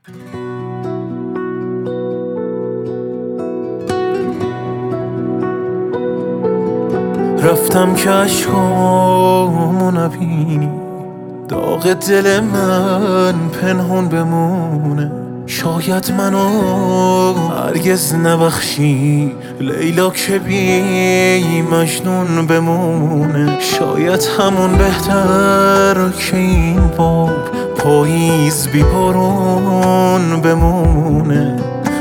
رفتم که عشقامو نبینی، داغ دل من پنهون بمونه. شاید منو هرگز نبخشی لیلا که بی مجنون بمونه. شاید همون بهتر که این باب پاییز بی بارون بمونه.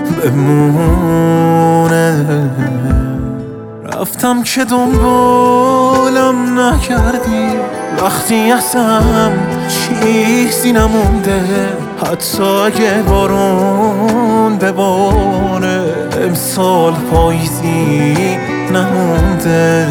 رفتم که دنبالم نکردی، وقتی ازم چیزی نمونده. حتی اگه بارون بباره امسال پاییزی نمونده.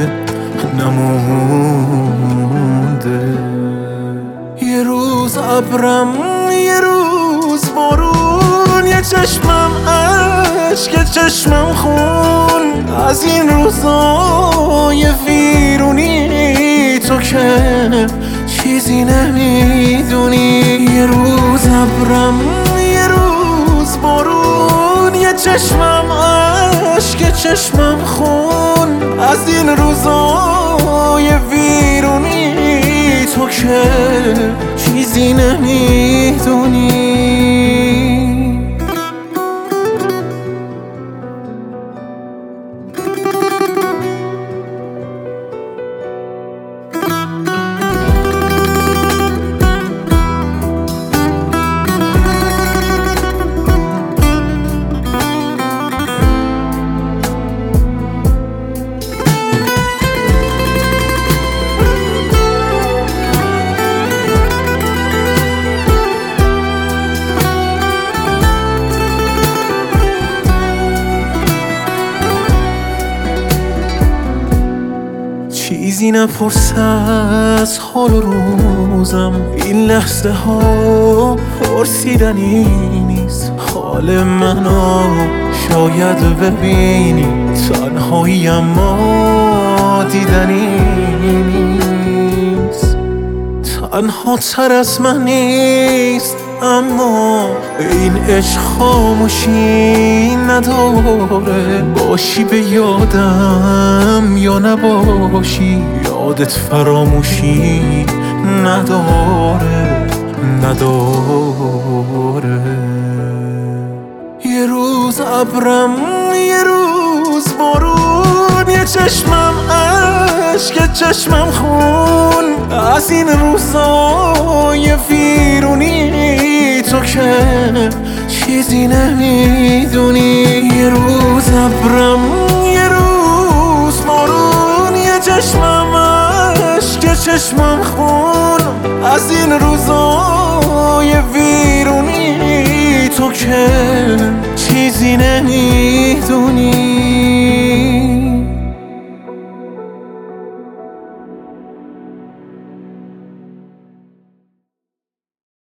یه روز ابرم، یه روز بارون، یه چشمم عشق، چشمم خون. از این روزای ویرونی تو که چیزی نمیدونی. یه روز ابرم، یه روز بارون، یه چشمم عشق، چشمم خون. از این روزای ویرونی تو که چیزی نمیدونی. چیزی نپرس از حال و روزم، این لحظه ها پرسیدنی نیست. حال منو شاید ببینی، تنهایی اما دیدنی نیست. تنها تر از من نیست، اما این عشق خاموشی نداره. باشی به یادم یا نباشی، یادت فراموشی نداره. یه روز ابرم، یه روز بارون، یه چشمم عشق، چشمم خون. از این روزای ویرونی تو که چیزی نمیدونی. یه روز ابرم،